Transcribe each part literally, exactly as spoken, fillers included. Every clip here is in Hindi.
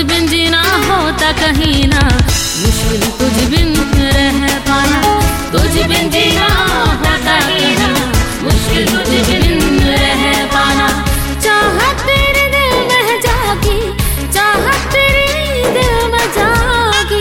बिन जीना होता कहीं ना, मुश्किल तुझ बिन रह पाना। तुझ बिन जीना होता कहीं ना, मुश्किल तुझ बिन रह पाना। चाहत तेरे दिल में जागी, चाहत तेरे दिल में जागी।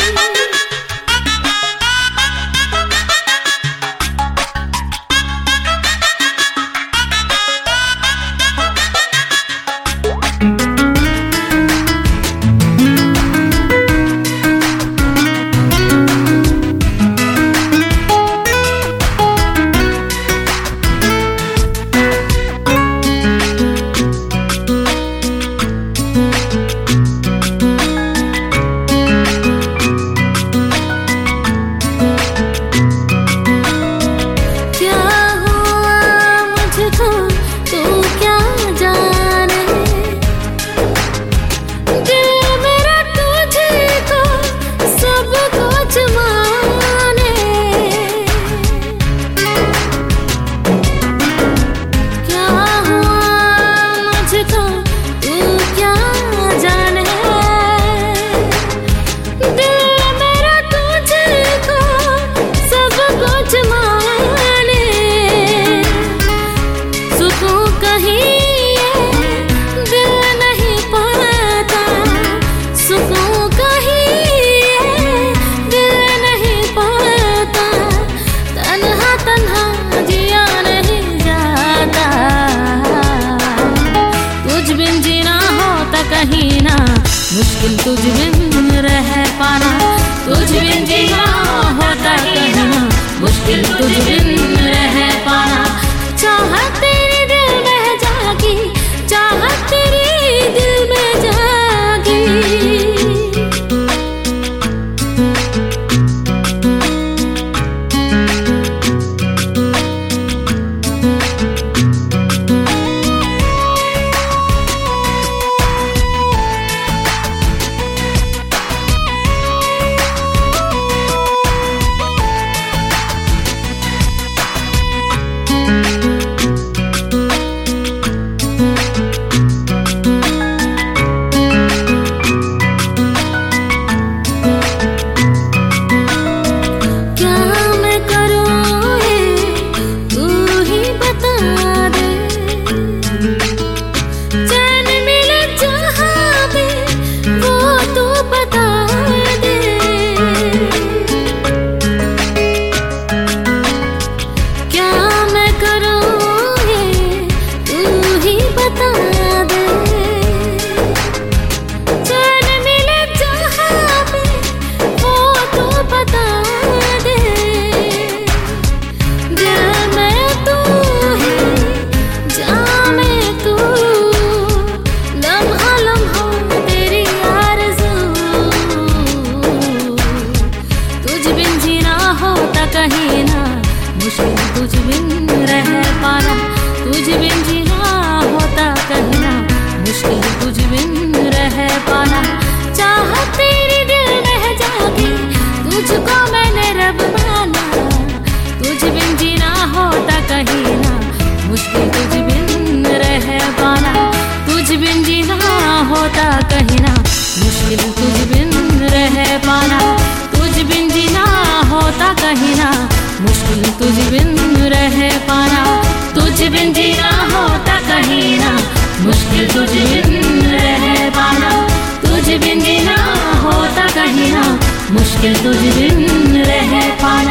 कहीं ना, मुश्किल तुझ बिन रह पाना। तुझ बिन जीना होता कहीं ना, मुश्किल तुझ बिन रह पाना। चाहत तेरे दिल में जागी, चाहत तेरे दिल में जागी। कहीं ना, मुश्किल तुझ बिन रह पाना। तुझ बिन जीना होता कहीं ना, मुश्किल तुझ बिन रह पाना। चाहत तेरे दिल में जागी, तुझको मैंने रब माना। तुझ बिन जीना होता कहीं ना, मुश्किल तुझ बिन रह पाना। तुझ बिन जीना होता कहीं ना, मुश्किल तुझ बिन रह पाना। तुझ बिन जीना होता कहीं ना, मुश्किल तुझ बिन रह पाना। तुझ बिन जीना होता कहीं ना, मुश्किल तुझ बिन रह पाना। तुझ बिन जीना होता कहीं ना, मुश्किल तुझ बिन रह पाना।